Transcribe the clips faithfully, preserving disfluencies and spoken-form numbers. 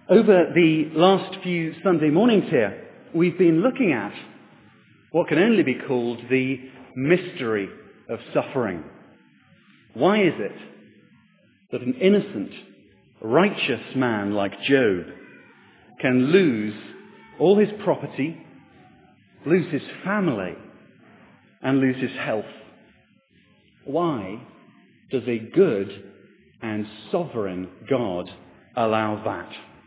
Over the last few Sunday mornings here, we've been looking at what can only be called the mystery of suffering. Why is it that an innocent, righteous man like Job can lose all his property, lose his family, and lose his health? Why does a good and sovereign God allow that?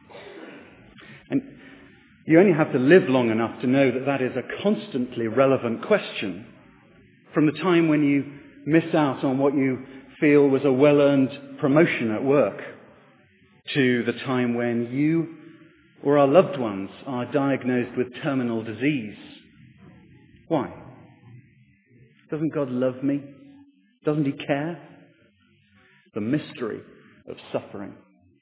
And you only have to live long enough to know that that is a constantly relevant question. From the time when you miss out on what you feel was a well-earned promotion at work, to the time when you or our loved ones are diagnosed with terminal disease. Why? Doesn't God love me? Doesn't he care? The mystery of suffering.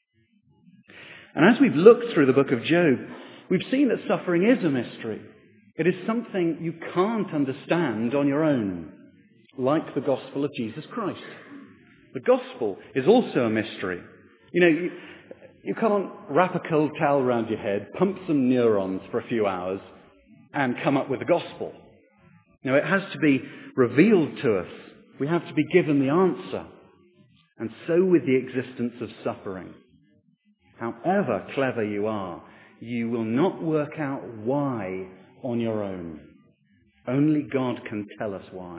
And as we've looked through the book of Job, we've seen that suffering is a mystery. It is something you can't understand on your own, like the gospel of Jesus Christ. The gospel is also a mystery. You know, you, you can't wrap a cold towel around your head, pump some neurons for a few hours, and come up with the gospel. No, it has to be revealed to us. We have to be given the answer. And so with the existence of suffering. However clever you are, you will not work out why on your own. Only God can tell us why.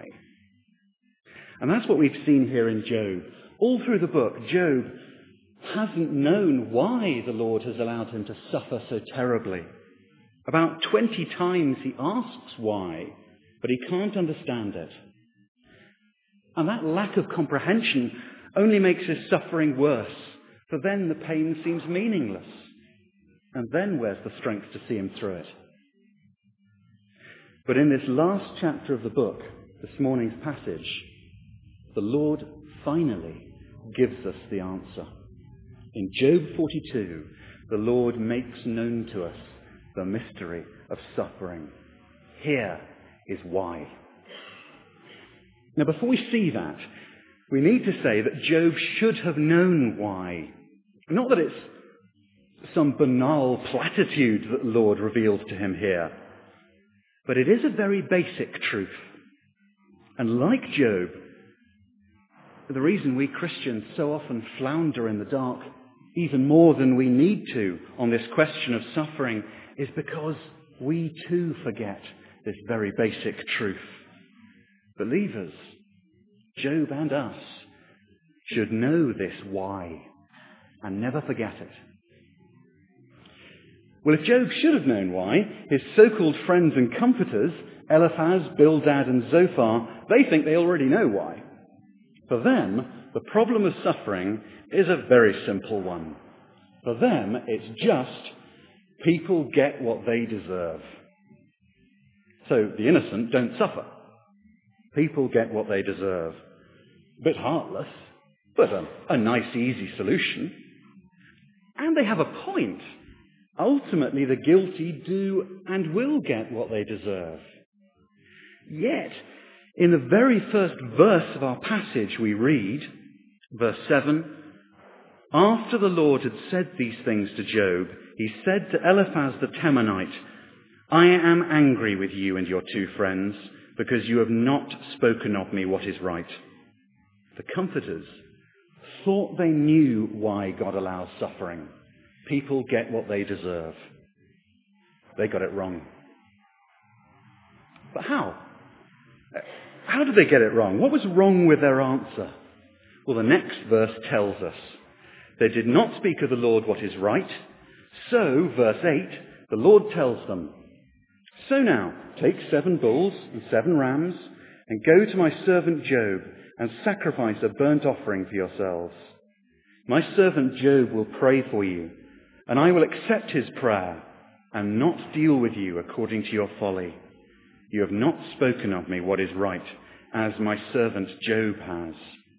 And that's what we've seen here in Job. All through the book, Job hasn't known why the Lord has allowed him to suffer so terribly. About twenty times he asks why, but he can't understand it. And that lack of comprehension only makes his suffering worse, for then the pain seems meaningless. And then where's the strength to see him through it? But in this last chapter of the book, this morning's passage, the Lord finally gives us the answer. In Job forty-two, the Lord makes known to us the mystery of suffering. Here is why. Now, before we see that, we need to say that Job should have known why. Not that it's some banal platitude that the Lord reveals to him here, but it is a very basic truth. And like Job, the reason we Christians so often flounder in the dark, even more than we need to, on this question of suffering, is because we too forget this very basic truth. Believers, Job and us, should know this why and never forget it. Well, if Job should have known why, his so-called friends and comforters, Eliphaz, Bildad and Zophar, they think they already know why. For them, the problem of suffering is a very simple one. For them, it's just people get what they deserve. So the innocent don't suffer. People get what they deserve. A bit heartless, but a, a nice, easy solution. And they have a point. Ultimately, the guilty do and will get what they deserve. Yet, in the very first verse of our passage we read, verse seven, after the Lord had said these things to Job, he said to Eliphaz the Temanite, I am angry with you and your two friends, because you have not spoken of me what is right. The comforters thought they knew why God allows suffering. People get what they deserve. They got it wrong. But how? How did they get it wrong? What was wrong with their answer? Well, the next verse tells us. They did not speak of the Lord what is right. So, verse eight, the Lord tells them, so now, take seven bulls and seven rams, and go to my servant Job, and sacrifice a burnt offering for yourselves. My servant Job will pray for you, and I will accept his prayer, and not deal with you according to your folly. You have not spoken of me what is right, as my servant Job has.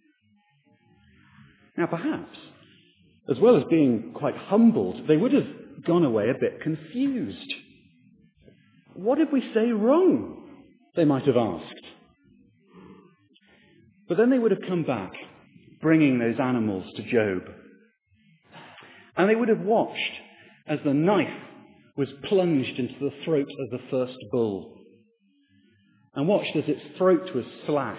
Now perhaps, as well as being quite humbled, they would have gone away a bit confused. What did we say wrong? They might have asked. But then they would have come back, bringing those animals to Job. And they would have watched as the knife was plunged into the throat of the first bull, and watched as its throat was slashed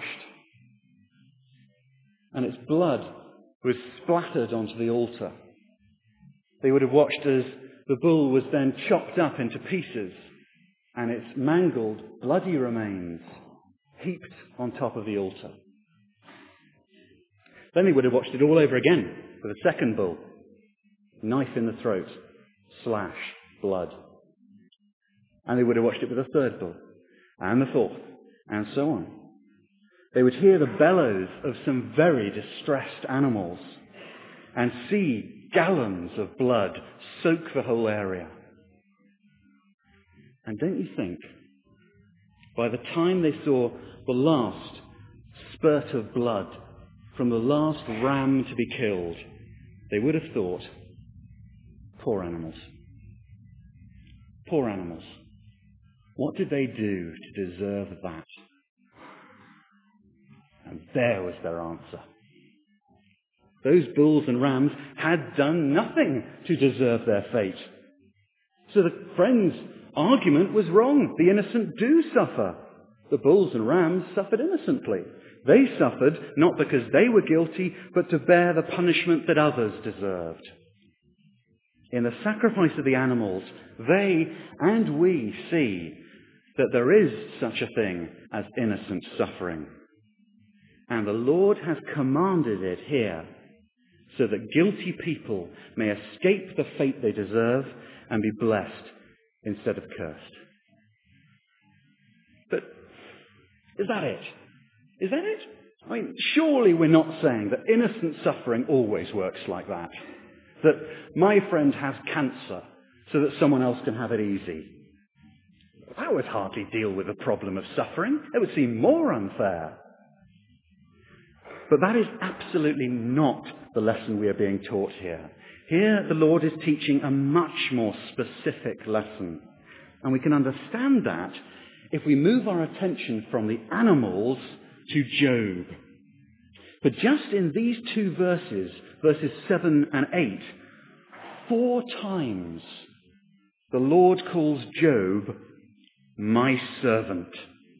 and its blood was splattered onto the altar. They would have watched as the bull was then chopped up into pieces and its mangled, bloody remains heaped on top of the altar. Then they would have watched it all over again with a second bull. Knife in the throat, slash, blood. And they would have watched it with a third bull, and the fourth, and so on. They would hear the bellows of some very distressed animals and see gallons of blood soak the whole area. And don't you think, by the time they saw the last spurt of blood from the last ram to be killed, they would have thought, poor animals. Poor animals. What did they do to deserve that? And there was their answer. Those bulls and rams had done nothing to deserve their fate. So the friends' argument was wrong. The innocent do suffer. The bulls and rams suffered innocently. They suffered not because they were guilty, but to bear the punishment that others deserved. In the sacrifice of the animals, they and we see that there is such a thing as innocent suffering. And the Lord has commanded it here so that guilty people may escape the fate they deserve and be blessed instead of cursed. But is that it? Is that it? I mean, surely we're not saying that innocent suffering always works like that. That my friend has cancer so that someone else can have it easy. That would hardly deal with the problem of suffering. It would seem more unfair. But that is absolutely not the lesson we are being taught here. Here the Lord is teaching a much more specific lesson. And we can understand that if we move our attention from the animals to Job. But just in these two verses, verses seven and eight, four times the Lord calls Job my servant.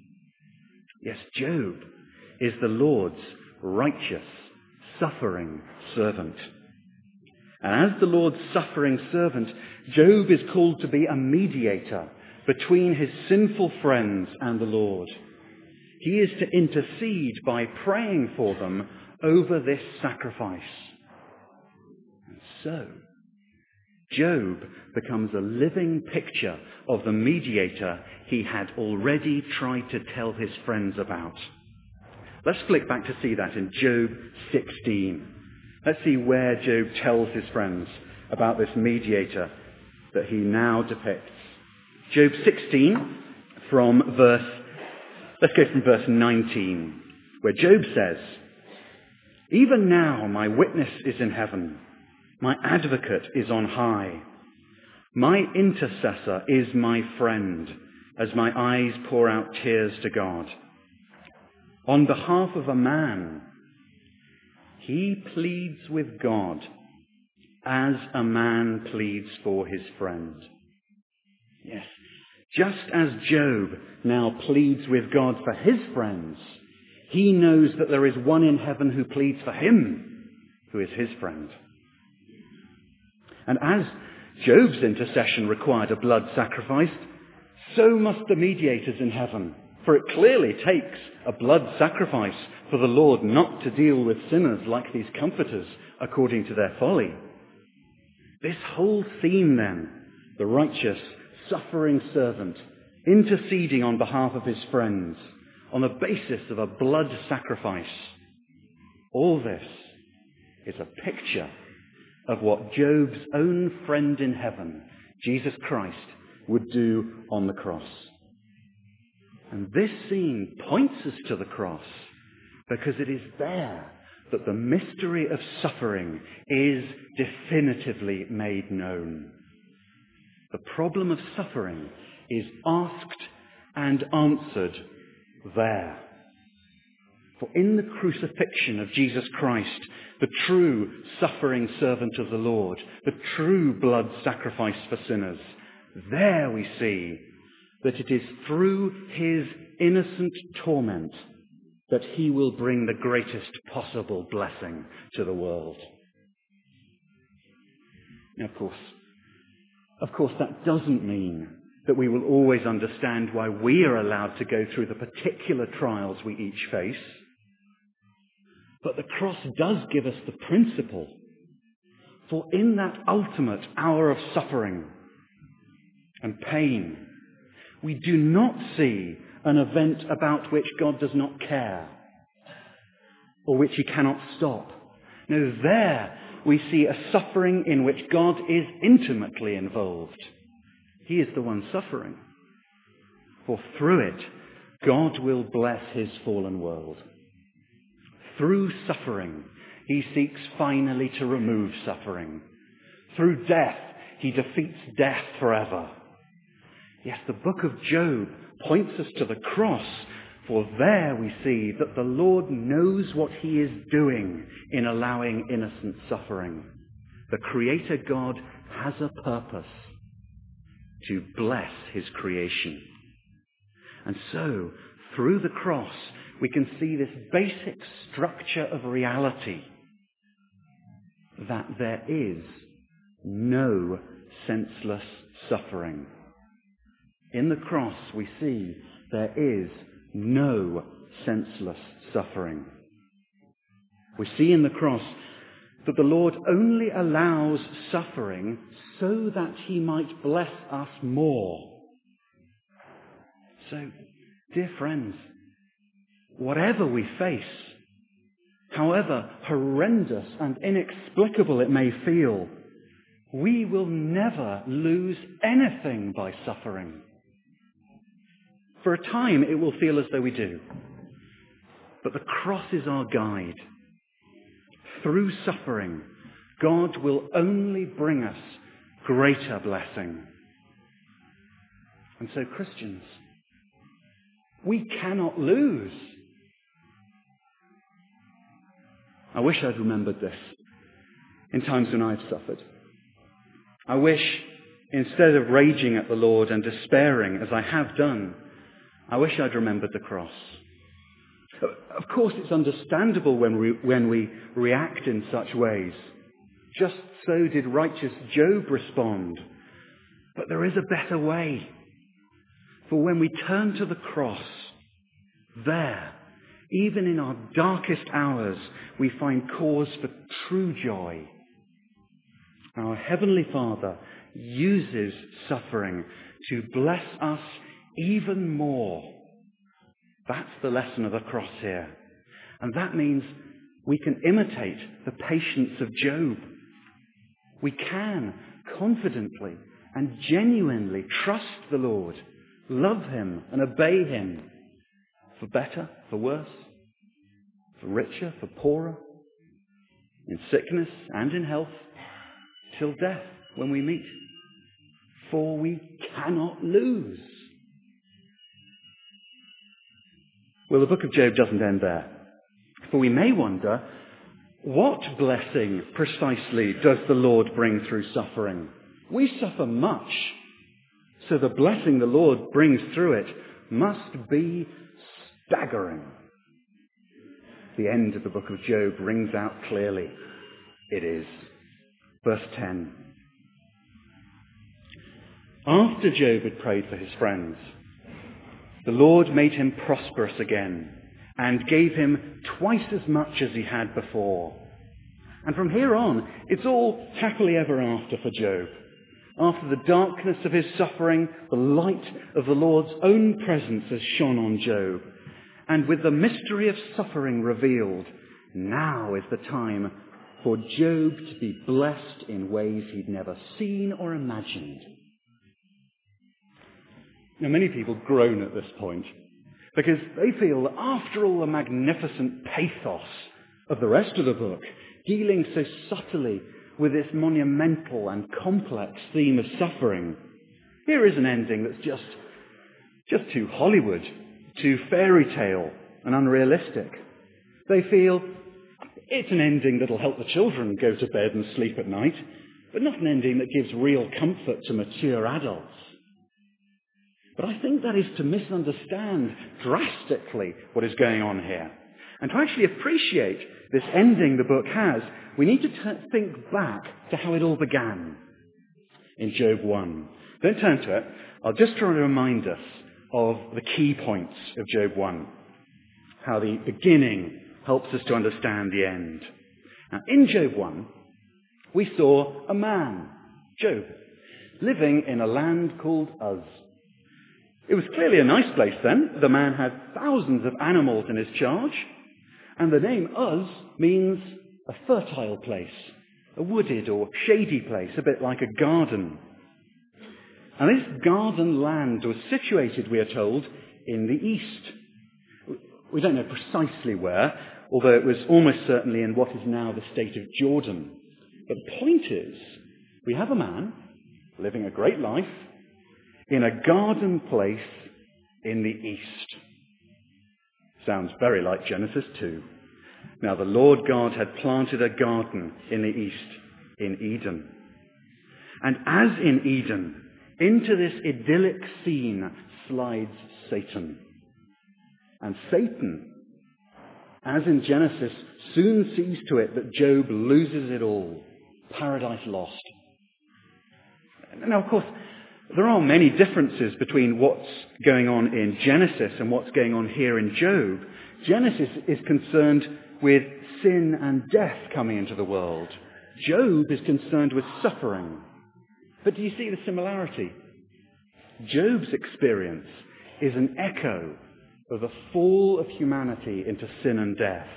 Yes, Job is the Lord's righteous, suffering servant. And as the Lord's suffering servant, Job is called to be a mediator between his sinful friends and the Lord. He is to intercede by praying for them over this sacrifice. And so, Job becomes a living picture of the mediator he had already tried to tell his friends about. Let's flick back to see that in Job sixteen. Let's see where Job tells his friends about this mediator that he now depicts. Job sixteen, from verse, let's go from verse nineteen, where Job says, "Even now my witness is in heaven, my advocate is on high. My intercessor is my friend, as my eyes pour out tears to God. On behalf of a man, he pleads with God as a man pleads for his friend." Yes, just as Job now pleads with God for his friends, he knows that there is one in heaven who pleads for him, who is his friend. And as Job's intercession required a blood sacrifice, so must the mediators in heaven. For it clearly takes a blood sacrifice for the Lord not to deal with sinners like these comforters according to their folly. This whole theme then, the righteous, suffering servant, interceding on behalf of his friends on the basis of a blood sacrifice, all this is a picture of what Job's own friend in heaven, Jesus Christ, would do on the cross. And this scene points us to the cross because it is there that the mystery of suffering is definitively made known. The problem of suffering is asked and answered there. For in the crucifixion of Jesus Christ, the true suffering servant of the Lord, the true blood sacrifice for sinners, there we see that it is through his innocent torment that he will bring the greatest possible blessing to the world. Now, of course, of course, that doesn't mean that we will always understand why we are allowed to go through the particular trials we each face. But the cross does give us the principle. For in that ultimate hour of suffering and pain, we do not see an event about which God does not care or which he cannot stop. No, there we see a suffering in which God is intimately involved. He is the one suffering. For through it, God will bless his fallen world. Through suffering, he seeks finally to remove suffering. Through death, he defeats death forever. Yes, the book of Job points us to the cross, for there we see that the Lord knows what he is doing in allowing innocent suffering. The Creator God has a purpose: to bless his creation. And so, through the cross, we can see this basic structure of reality, that there is no senseless suffering. In the cross, we see there is no senseless suffering. We see in the cross that the Lord only allows suffering so that he might bless us more. So, dear friends, whatever we face, however horrendous and inexplicable it may feel, we will never lose anything by suffering. For a time, it will feel as though we do. But the cross is our guide. Through suffering, God will only bring us greater blessing. And so, Christians, we cannot lose. I wish I'd remembered this in times when I've suffered. I wish, instead of raging at the Lord and despairing as I have done, I wish I'd remembered the cross. Of course, it's understandable when we, when we react in such ways. Just so did righteous Job respond. But there is a better way. For when we turn to the cross, there, even in our darkest hours, we find cause for true joy. Our Heavenly Father uses suffering to bless us even more. That's the lesson of the cross here. And that means we can imitate the patience of Job. We can confidently and genuinely trust the Lord, love him and obey him, for better, for worse, for richer, for poorer, in sickness and in health, till death when we meet. For we cannot lose. Well, the book of Job doesn't end there. For we may wonder, what blessing precisely does the Lord bring through suffering? We suffer much, so the blessing the Lord brings through it must be staggering. The end of the book of Job rings out clearly. It is. Verse ten. After Job had prayed for his friends, the Lord made him prosperous again and gave him twice as much as he had before. And from here on, it's all happily ever after for Job. After the darkness of his suffering, the light of the Lord's own presence has shone on Job. And with the mystery of suffering revealed, now is the time for Job to be blessed in ways he'd never seen or imagined. Now, many people groan at this point because they feel that after all the magnificent pathos of the rest of the book, dealing so subtly with this monumental and complex theme of suffering, here is an ending that's just, just too Hollywood, too fairy tale and unrealistic. They feel it's an ending that'll help the children go to bed and sleep at night, but not an ending that gives real comfort to mature adults. But I think that is to misunderstand drastically what is going on here. And to actually appreciate this ending the book has, we need to t- think back to how it all began in Job one. Don't turn to it. I'll just try to remind us of the key points of Job one, how the beginning helps us to understand the end. Now, in Job one, we saw a man, Job, living in a land called Uz. It was clearly a nice place then. The man had thousands of animals in his charge, and the name Uz means a fertile place, a wooded or shady place, a bit like a garden. And this garden land was situated, we are told, in the east. We don't know precisely where, although it was almost certainly in what is now the state of Jordan. But the point is, we have a man living a great life in a garden place in the east. Sounds very like Genesis two. Now the Lord God had planted a garden in the east, in Eden. And as in Eden, into this idyllic scene slides Satan. And Satan, as in Genesis, soon sees to it that Job loses it all. Paradise lost. Now, of course, there are many differences between what's going on in Genesis and what's going on here in Job. Genesis is concerned with sin and death coming into the world. Job is concerned with suffering. But do you see the similarity? Job's experience is an echo of the fall of humanity into sin and death.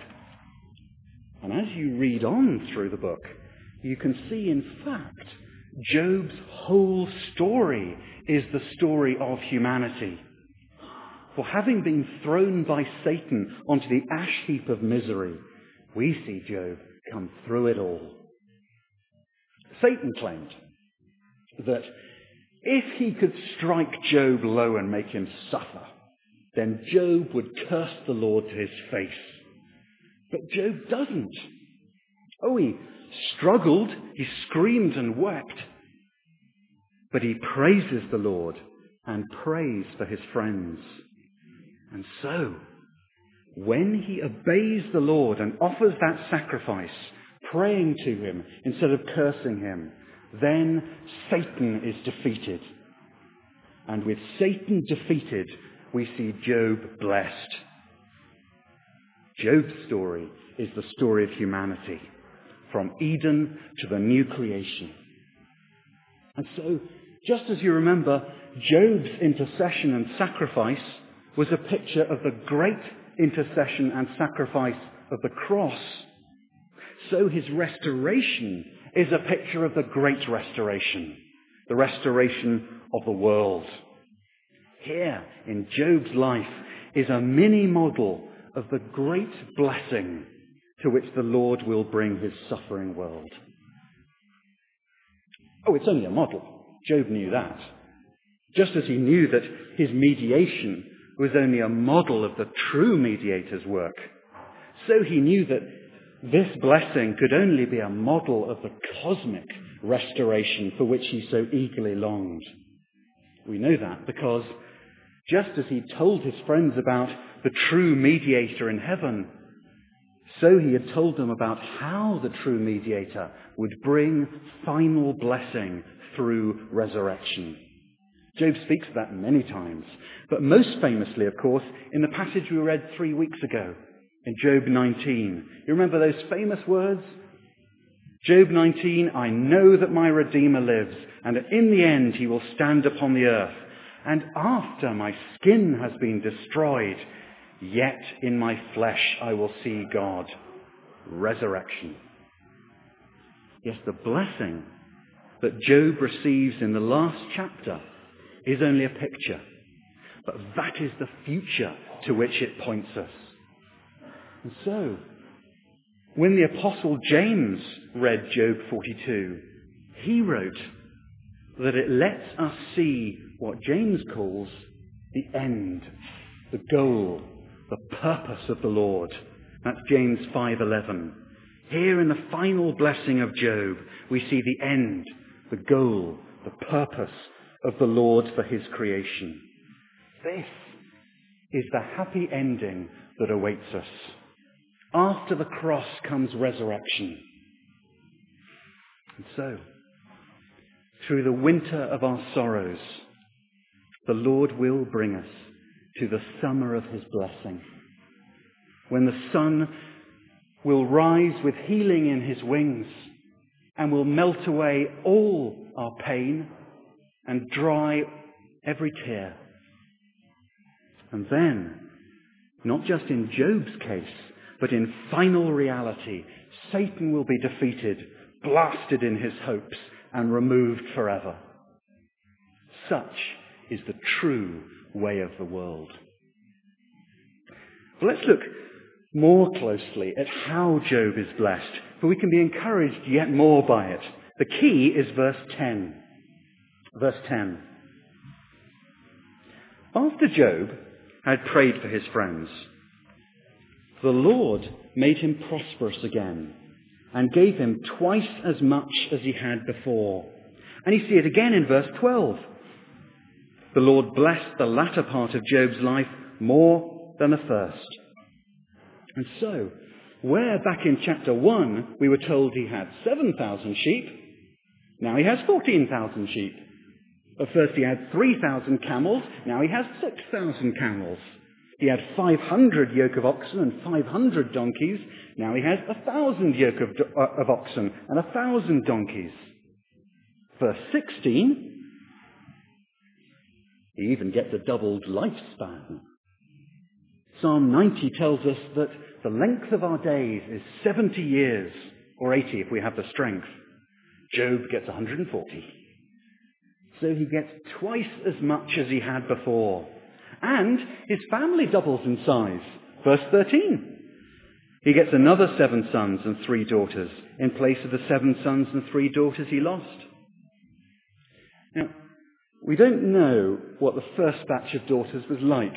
And as you read on through the book, you can see, in fact, Job's whole story is the story of humanity. For having been thrown by Satan onto the ash heap of misery, we see Job come through it all. Satan claimed that if he could strike Job low and make him suffer, then Job would curse the Lord to his face. But Job doesn't. Oh, he struggled, he screamed and wept, but he praises the Lord and prays for his friends. And so, when he obeys the Lord and offers that sacrifice, praying to him instead of cursing him, then Satan is defeated. And with Satan defeated, we see Job blessed. Job's story is the story of humanity, from Eden to the new creation. And so, just as you remember, Job's intercession and sacrifice was a picture of the great intercession and sacrifice of the cross, so his restoration is a picture of the great restoration, the restoration of the world. Here in Job's life is a mini model of the great blessing to which the Lord will bring his suffering world. Oh, it's only a model. Job knew that. Just as he knew that his mediation was only a model of the true mediator's work, so he knew that this blessing could only be a model of the cosmic restoration for which he so eagerly longed. We know that because just as he told his friends about the true mediator in heaven, so he had told them about how the true mediator would bring final blessing through resurrection. Job speaks of that many times, but most famously, of course, in the passage we read three weeks ago, in Job nineteen. You remember those famous words? Job nineteen, I know that my Redeemer lives, and that in the end he will stand upon the earth. And after my skin has been destroyed, yet in my flesh I will see God. Resurrection. Yes, the blessing that Job receives in the last chapter is only a picture, but that is the future to which it points us. And so, when the Apostle James read Job forty-two, he wrote that it lets us see what James calls the end, the goal, the purpose of the Lord, That's James five eleven. Here in the final blessing of Job, we see the end, the goal, the purpose of the Lord for his creation. This is the happy ending that awaits us. After the cross comes resurrection. And so, through the winter of our sorrows, the Lord will bring us to the summer of his blessing, when the sun will rise with healing in his wings and will melt away all our pain and dry every tear. And then, not just in Job's case, but in final reality, Satan will be defeated, blasted in his hopes, and removed forever. Such is the true way of the world. Well, let's look more closely at how Job is blessed, for we can be encouraged yet more by it. The key is verse ten. Verse ten. After Job had prayed for his friends, the Lord made him prosperous again and gave him twice as much as he had before. And you see it again in verse twelve. The Lord blessed the latter part of Job's life more than the first. And so, where back in chapter one we were told he had seven thousand sheep, now he has fourteen thousand sheep. At first he had three thousand camels, now he has six thousand camels. He had five hundred yoke of oxen and five hundred donkeys, now he has one thousand yoke of, do- uh, of oxen and one thousand donkeys. Verse sixteen, he even gets a doubled lifespan. Psalm ninety tells us that the length of our days is seventy years, or eighty if we have the strength. Job gets one hundred forty. So he gets twice as much as he had before. And his family doubles in size. Verse thirteen. He gets another seven sons and three daughters in place of the seven sons and three daughters he lost. Now, we don't know what the first batch of daughters was like.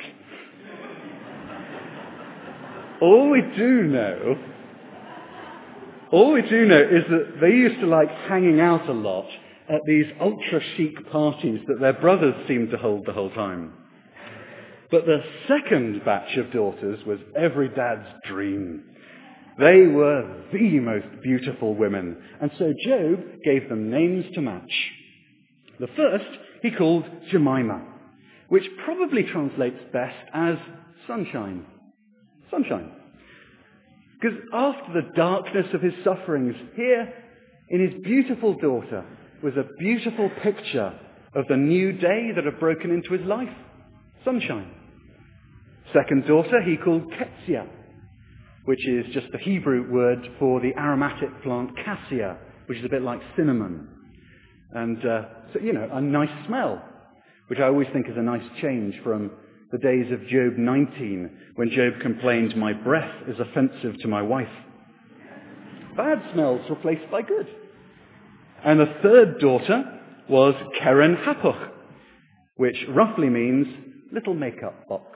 All we do know, all we do know is that they used to like hanging out a lot at these ultra-chic parties that their brothers seemed to hold the whole time. But the second batch of daughters was every dad's dream. They were the most beautiful women, and so Job gave them names to match. The first he called Jemima, which probably translates best as sunshine. Sunshine. Because after the darkness of his sufferings, here in his beautiful daughter was a beautiful picture of the new day that had broken into his life. Sunshine. Second daughter he called Ketsia, which is just the Hebrew word for the aromatic plant cassia, which is a bit like cinnamon. And, uh, so, you know, a nice smell, which I always think is a nice change from the days of Job nineteen, when Job complained, "My breath is offensive to my wife." Bad smells replaced by good. And the third daughter was Keren Happuch, which roughly means little makeup box.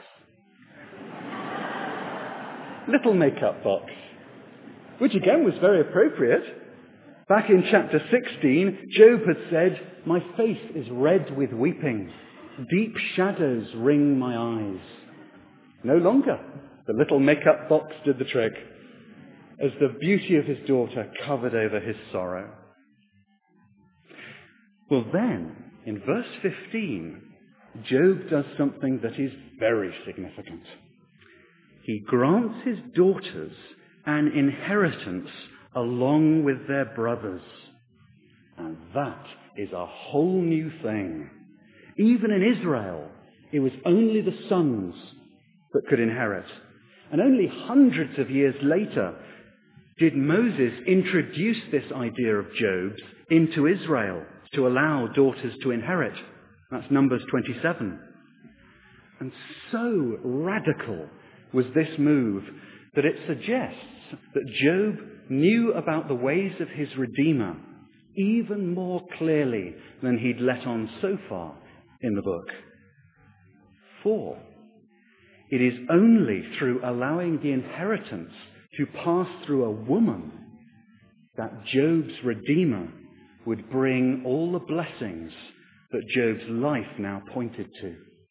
Little makeup box. Which again was very appropriate. Back in chapter sixteen, Job had said, "My face is red with weeping. Deep shadows ring my eyes." No longer. The little makeup box did the trick, as the beauty of his daughter covered over his sorrow. Well then, in verse fifteen, Job does something that is very significant. He grants his daughters an inheritance along with their brothers. And that is a whole new thing. Even in Israel, it was only the sons that could inherit. And only hundreds of years later did Moses introduce this idea of Job's into Israel to allow daughters to inherit. That's Numbers twenty-seven. And so radical was this move that it suggests that Job knew about the ways of his Redeemer even more clearly than he'd let on so far in the book. For it is only through allowing the inheritance to pass through a woman, that Job's Redeemer would bring all the blessings that Job's life now pointed to.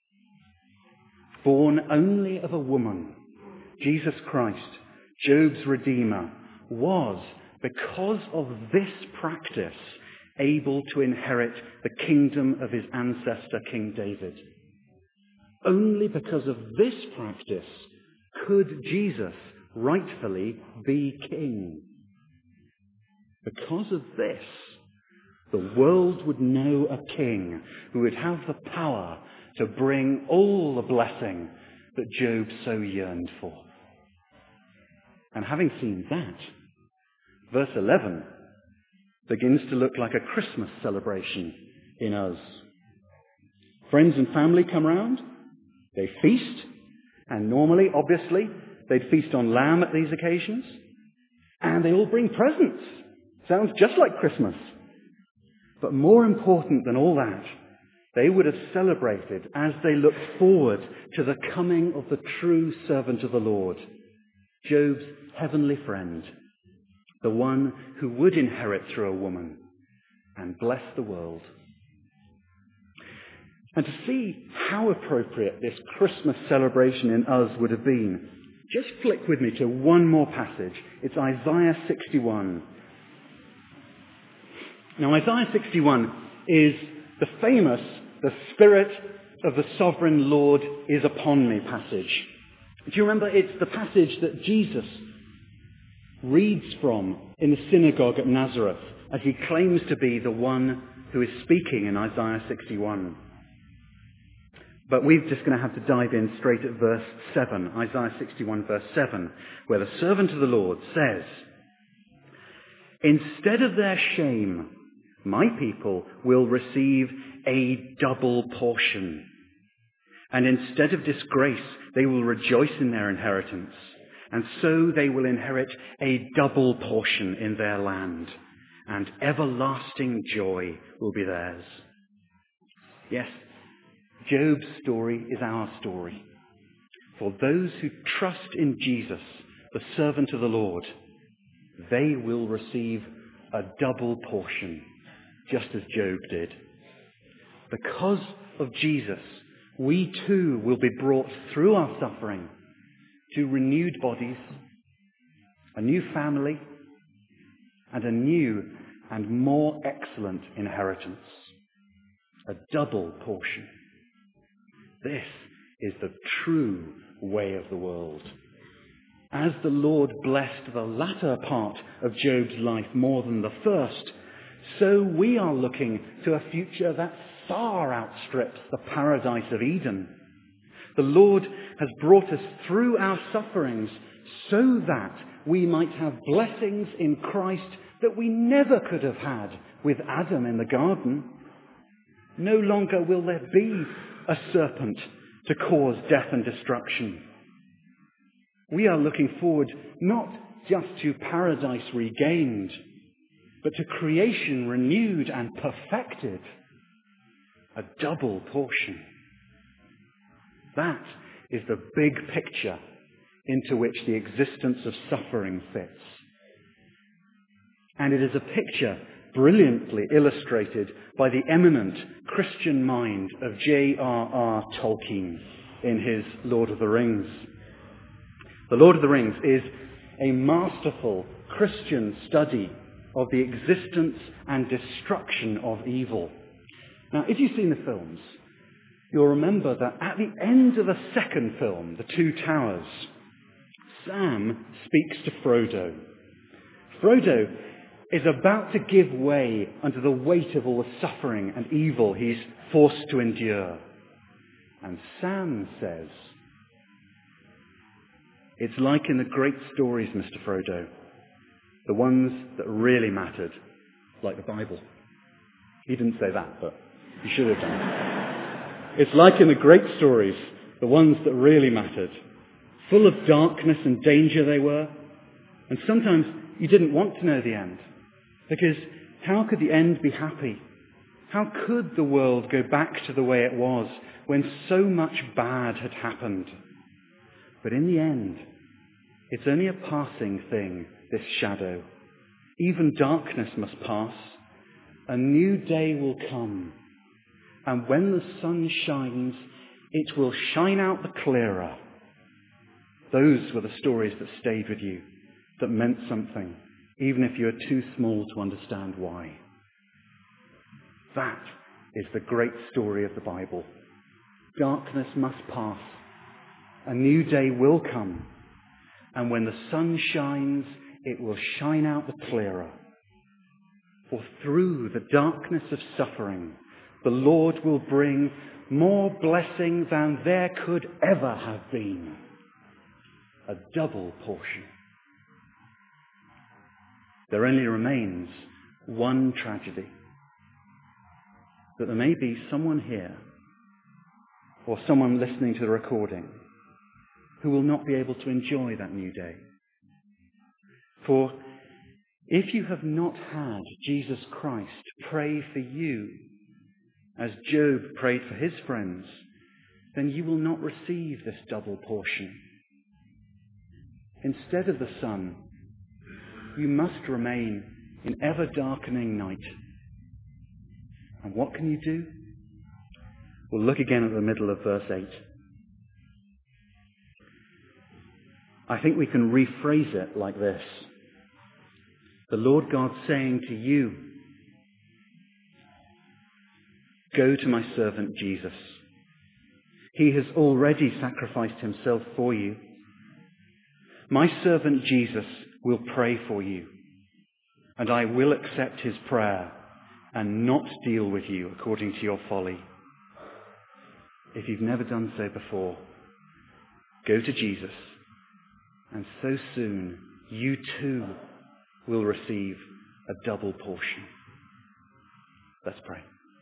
Born only of a woman, Jesus Christ, Job's Redeemer, was, because of this practice, able to inherit the kingdom of his ancestor, King David. Only because of this practice could Jesus rightfully be king. Because of this, the world would know a king who would have the power to bring all the blessing that Job so yearned for. And having seen that, verse eleven begins to look like a Christmas celebration in us. Friends and family come round, they feast, and normally, obviously, they'd feast on lamb at these occasions, and they all bring presents. Sounds just like Christmas. But more important than all that, they would have celebrated as they looked forward to the coming of the true servant of the Lord, Job's heavenly friend, the one who would inherit through a woman and bless the world. And to see how appropriate this Christmas celebration in us would have been, just flick with me to one more passage. It's Isaiah sixty-one. Now, Isaiah sixty-one is the famous, the Spirit of the Sovereign Lord is upon me passage. Do you remember? It's the passage that Jesus reads from in the synagogue at Nazareth as he claims to be the one who is speaking in Isaiah sixty-one. But we're just going to have to dive in straight at verse seven, Isaiah sixty-one verse seven, where the servant of the Lord says, "Instead of their shame, my people will receive a double portion. And instead of disgrace, they will rejoice in their inheritance. And so they will inherit a double portion in their land. And everlasting joy will be theirs." Yes, Job's story is our story. For those who trust in Jesus, the servant of the Lord, they will receive a double portion, just as Job did. Because of Jesus, we too will be brought through our suffering to renewed bodies, a new family, and a new and more excellent inheritance. A double portion. This is the true way of the world. As the Lord blessed the latter part of Job's life more than the first, so we are looking to a future that far outstrips the paradise of Eden. The Lord has brought us through our sufferings so that we might have blessings in Christ that we never could have had with Adam in the garden. No longer will there be a serpent to cause death and destruction. We are looking forward not just to paradise regained, but to creation renewed and perfected. A double portion. That is the big picture into which the existence of suffering fits. And it is a picture brilliantly illustrated by the eminent Christian mind of J R R Tolkien in his Lord of the Rings. The Lord of the Rings is a masterful Christian study of the existence and destruction of evil. Now, if you've seen the films, you'll remember that at the end of the second film, The Two Towers, Sam speaks to Frodo. Frodo is about to give way under the weight of all the suffering and evil he's forced to endure. And Sam says, "It's like in the great stories, Mister Frodo, the ones that really mattered, like the Bible." He didn't say that, but he should have done. It's like in the great stories, the ones that really mattered. Full of darkness and danger they were. And sometimes you didn't want to know the end. Because how could the end be happy? How could the world go back to the way it was when so much bad had happened? But in the end, It's only a passing thing, this shadow. Even darkness must pass. A new day will come. And when the sun shines, it will shine out the clearer. Those were the stories that stayed with you, that meant something, even if you are too small to understand why. That is the great story of the Bible. Darkness must pass. A new day will come. And when the sun shines, it will shine out the clearer. For through the darkness of suffering, the Lord will bring more blessing than there could ever have been. A double portion. There only remains one tragedy. That there may be someone here, or someone listening to the recording, who will not be able to enjoy that new day. For if you have not had Jesus Christ pray for you, as Job prayed for his friends, then you will not receive this double portion. Instead of the sun, you must remain in ever-darkening night. And what can you do? We'll look again at the middle of verse eight. I think we can rephrase it like this. The Lord God saying to you, go to my servant Jesus. He has already sacrificed himself for you. My servant Jesus will pray for you, and I will accept his prayer and not deal with you according to your folly. If you've never done so before, go to Jesus, and so soon you too will receive a double portion. Let's pray.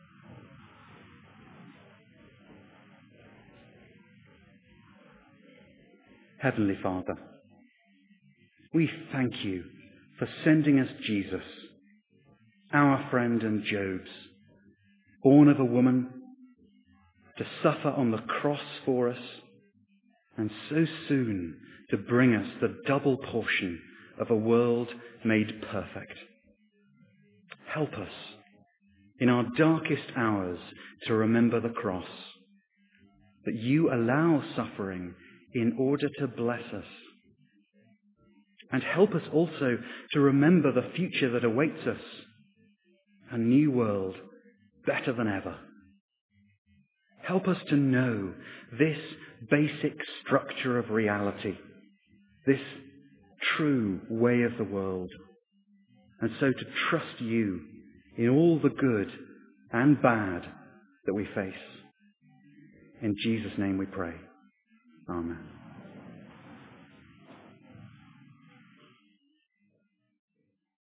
Heavenly Father, we thank you for sending us Jesus, our friend and Job's, born of a woman, to suffer on the cross for us, and so soon to bring us the double portion of a world made perfect. Help us in our darkest hours to remember the cross, that you allow suffering in order to bless us. And help us also to remember the future that awaits us, a new world better than ever. Help us to know this basic structure of reality, this true way of the world, and so to trust you in all the good and bad that we face. In Jesus' name we pray. Amen.